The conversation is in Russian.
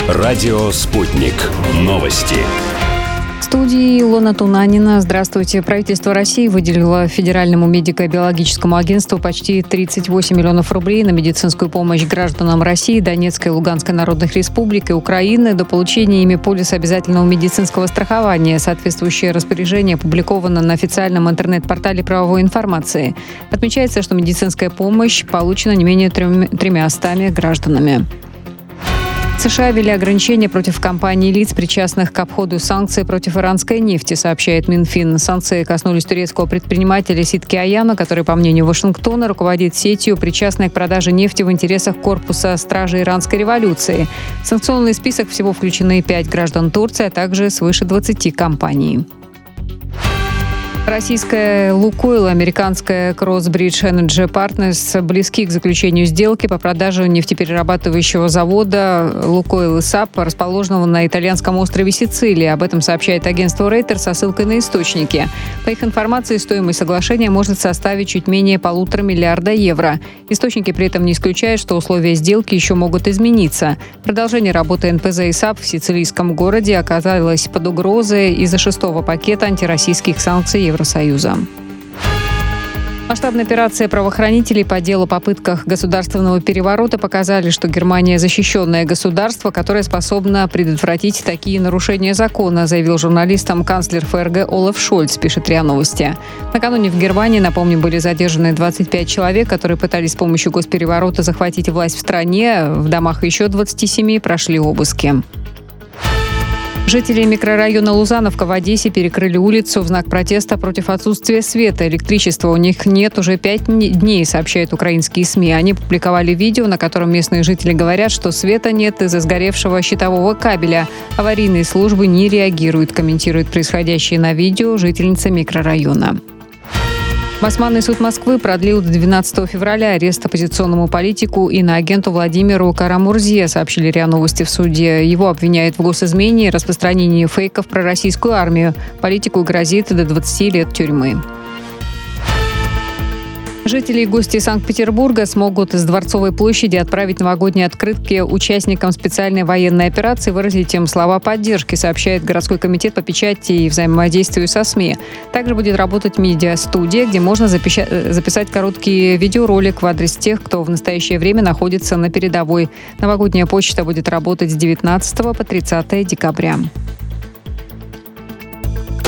Радио «Спутник». Новости. В студии Илона Тунанина. Здравствуйте. Правительство России выделило Федеральному медико-биологическому агентству почти 38 миллионов рублей на медицинскую помощь гражданам России, Донецкой и Луганской народных республик и Украины до получения ими полиса обязательного медицинского страхования. Соответствующее распоряжение опубликовано на официальном интернет-портале правовой информации. Отмечается, что медицинская помощь получена не менее 300 гражданами. США ввели ограничения против компаний и лиц, причастных к обходу санкций против иранской нефти, сообщает Минфин. Санкции коснулись турецкого предпринимателя Ситки Аяна, который, по мнению Вашингтона, руководит сетью, причастной к продаже нефти в интересах корпуса стражи иранской революции. В санкционный список всего включены 5 граждан Турции, а также свыше 20 компаний. Российская «Лукойл» и американская Crossbridge Energy Partners близки к заключению сделки по продаже нефтеперерабатывающего завода «Лукойл» САП, расположенного на итальянском острове Сицилия. Об этом сообщает агентство Reuters со ссылкой на источники. По их информации, стоимость соглашения может составить чуть менее 1,5 миллиарда евро. Источники при этом не исключают, что условия сделки еще могут измениться. Продолжение работы НПЗ и САП в сицилийском городе оказалось под угрозой из-за 6-го пакета антироссийских санкций Евросоюза. Масштабная операция правоохранителей по делу о попытках государственного переворота показали, что Германия защищенное государство, которое способно предотвратить такие нарушения закона, заявил журналистам канцлер ФРГ Олаф Шольц, пишет РИА Новости. Накануне в Германии, напомню, были задержаны 25 человек, которые пытались с помощью госпереворота захватить власть в стране. В домах еще 27 прошли обыски. Жители микрорайона Лузановка в Одессе перекрыли улицу в знак протеста против отсутствия света. Электричества у них нет уже 5 дней, сообщают украинские СМИ. Они публиковали видео, на котором местные жители говорят, что света нет из-за сгоревшего щитового кабеля. Аварийные службы не реагируют, комментирует происходящее на видео жительница микрорайона. Басманный суд Москвы продлил до 12 февраля арест оппозиционному политику и иноагенту Владимиру Карамурзе, сообщили РИА Новости в суде. Его обвиняют в госизмене и распространении фейков про российскую армию. Политику грозит до 20 лет тюрьмы. Жители и гости Санкт-Петербурга смогут с Дворцовой площади отправить новогодние открытки участникам специальной военной операции, выразить им слова поддержки, сообщает городской комитет по печати и взаимодействию со СМИ. Также будет работать медиа-студия, где можно записать короткий видеоролик в адрес тех, кто в настоящее время находится на передовой. Новогодняя почта будет работать с 19 по 30 декабря.